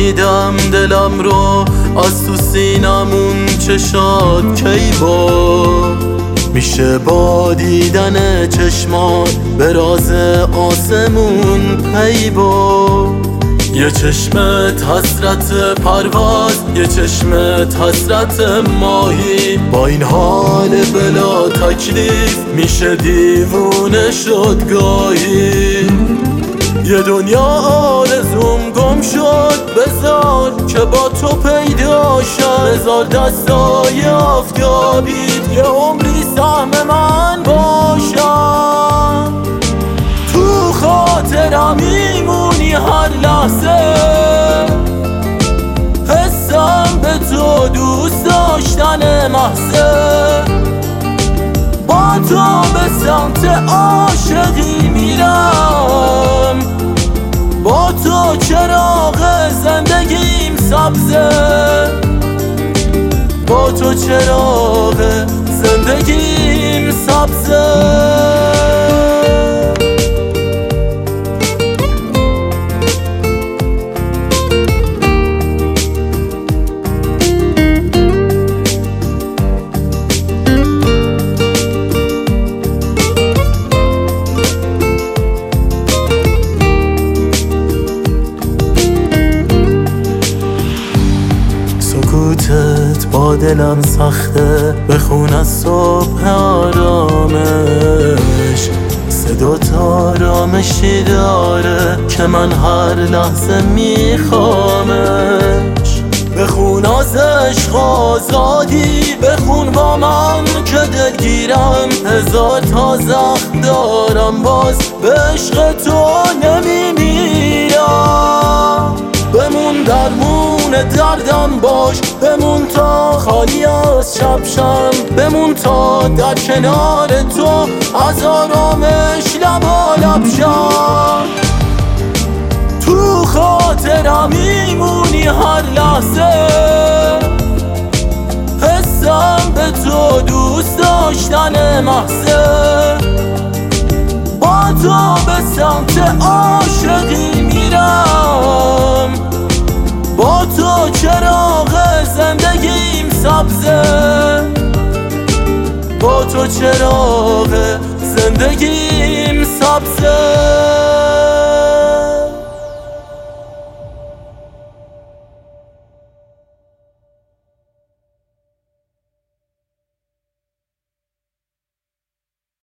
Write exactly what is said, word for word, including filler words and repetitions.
میدم دلم رو از تو سینمون چشات کی با میشه با دیدن چشمات به راز آسمون پی با یه چشمت حسرت پرواز، یه چشمت حسرت ماهی، با این حال بلا تکلیف میشه دیوونه شد گاهی. یه دنیا آرزوم گم شد، بذار که با تو پیدا شد، بذار دستای آفتابید یه عمری سهم من باشم. تو خاطرم میمونی هر لحظه، حسم به تو دوست داشتن محضه، با تو به سمت عاشقی میرم، با تو چراغ زندگیم سبزه، با تو چراغ زندگیم سبزه. سکوتت با دلم سخته، بخون از صبح آرامش، صدات آرامشی داره که من هر لحظه میخوامش. بخون از عشق آزادی، بخون با من که دلگیرم، هزار تا زخم دارم باز به عشق تو نمیمیرم. بمون درمون دردم باش، بمون تا خالی از شب شم، بمون تا در کنار تو از آرامش لبالب شم. تو خاطرم میمونی هر لحظه، حسم به تو دوست داشتن محضه، با تو به سمت عاشقی میرم، با تو چراغ زندگیم سبزه، با تو چراغ زندگیم سبزه.